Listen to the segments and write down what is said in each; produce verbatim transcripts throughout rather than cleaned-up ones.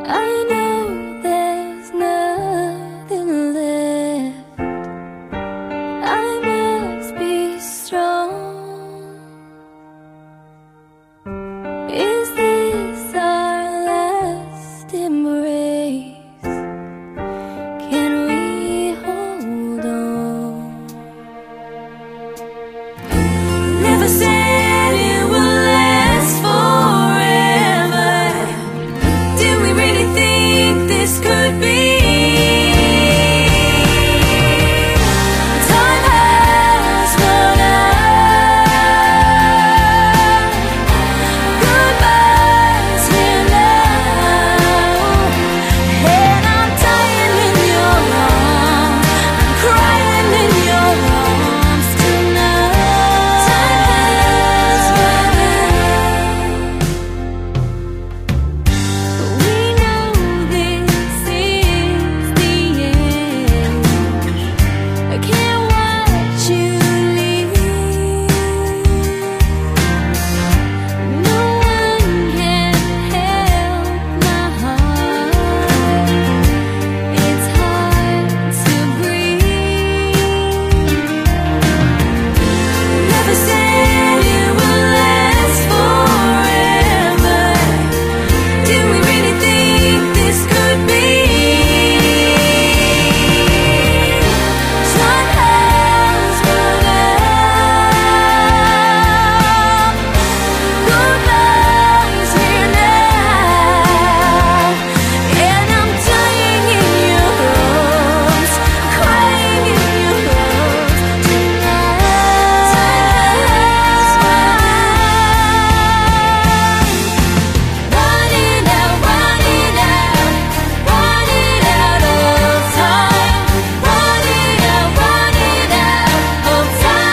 I know there's nothing left. I must be strong. Is this our last embrace? Can we hold on? Never said it would last forever. Did we really think this could be? Time has run out. Goodbye's here now, and I'm dying in your arms. I'm crying in your arms tonight. Time has run out. We know this is the end. I can't watch you leave. No one can help my heart. It's hard to breathe. Never said it would last forever. Did we really think this could be? Time has run out. Goodbye's here now, and I'm dying in your arms, crying in your arms tonight. Time has run out. Running out, running out, running out of time. Running out, running out of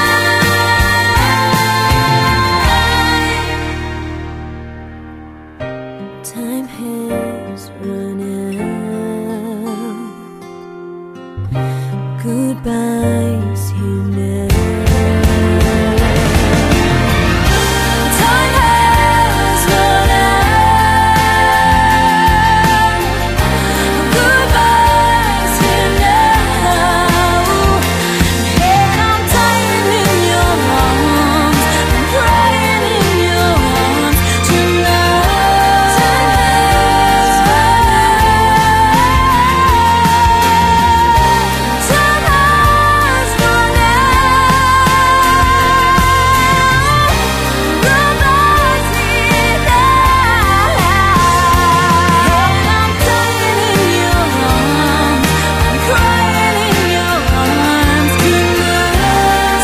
time. Time has run out. Goodbyes here now. Time has run out. Goodbyes here now, and I'm dying in your arms. I'm crying in your arms tonight. Time has run out. Goodbyes here now, and I'm dying in your arms. I'm crying in your arms tonight.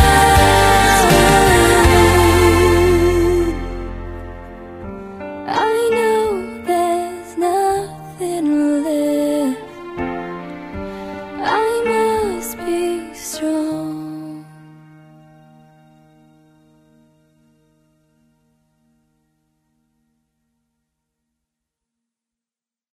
I know there's nothing left. I must be strong.